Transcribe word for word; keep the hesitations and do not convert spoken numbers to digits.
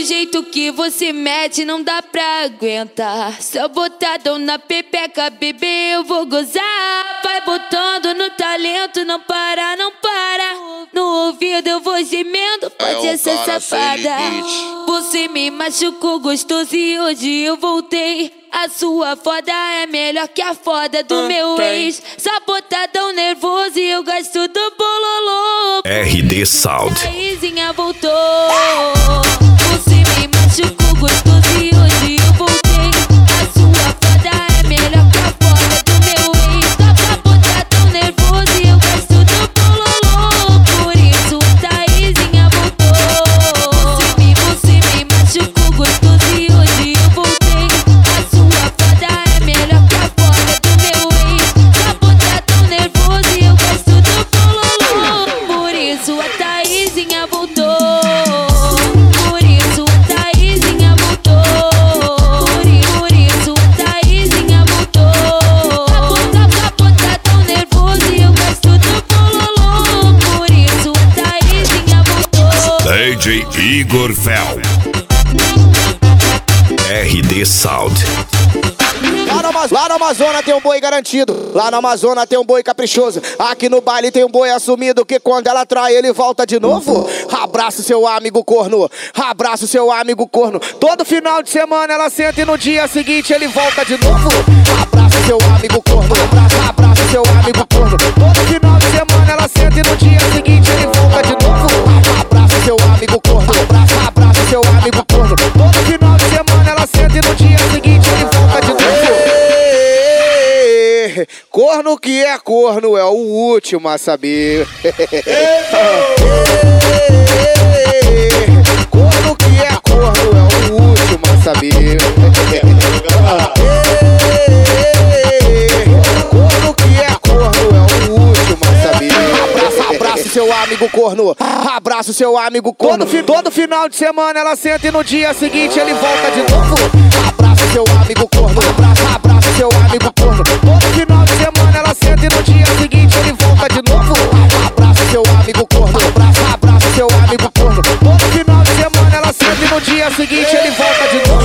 jeito que você mete não dá pra aguentar. Só botadão na pepeca, bebê, eu vou gozar. Vai botando no talento, não para, não para. No ouvido eu vou gemendo, pode é ser safada. Você me machucou gostoso e hoje eu voltei. A sua foda é melhor que a foda do uh, meu tem. ex. Só botadão nervoso e eu gasto do bololô. R D Sound. A Izinha voltou. Você me machucou gostoso e hoje eu voltei. A sua foda é melhor que a foda do meu ex. Só botadão nervoso e eu gasto do bololô. Por isso a Izinha voltou. Você me, você me machucou gostoso e hoje eu voltei. A sua foda é melhor que a foda do meu ex. Só botadão nervoso e eu gasto do bololô. Por isso a Taizinha voltou. Por isso a Taizinha voltou. Por isso a Taizinha voltou. Só botadão nervoso e eu gasto do bololô. Por isso a Taizinha voltou. D J Igor Fel. R D Sound. Lá no, lá no Amazonas tem um boi garantido. Lá no Amazonas tem um boi caprichoso. Aqui no baile tem um boi assumido que quando ela trai ele volta de novo. Abraço seu amigo corno. Abraço seu amigo corno. Todo final de semana ela senta e no dia seguinte ele volta de novo. Abraço seu amigo corno. Abraço, abraço seu amigo corno. Todo final de semana ela senta e no dia seguinte ele volta de novo. Abraço seu amigo corno. Abraço, abraço seu amigo corno. Todo final de semana ela senta e no dia seguinte ele volta de novo. Corno que é corno é o último a saber. Corno que é corno é o último a saber. Corno que é corno é o último a saber. Abraço, abraço seu amigo corno. Abraço seu amigo corno. Todo, todo final de semana ela senta e no dia seguinte ele volta de novo. Abraço seu amigo corno. Abraço, abraço seu amigo corno. Todo final de semana ela senta e no dia seguinte ele volta de novo. Abraço seu amigo corno. Abraço, abraço seu amigo corno. Todo final de semana ela senta e no dia seguinte ele volta de novo.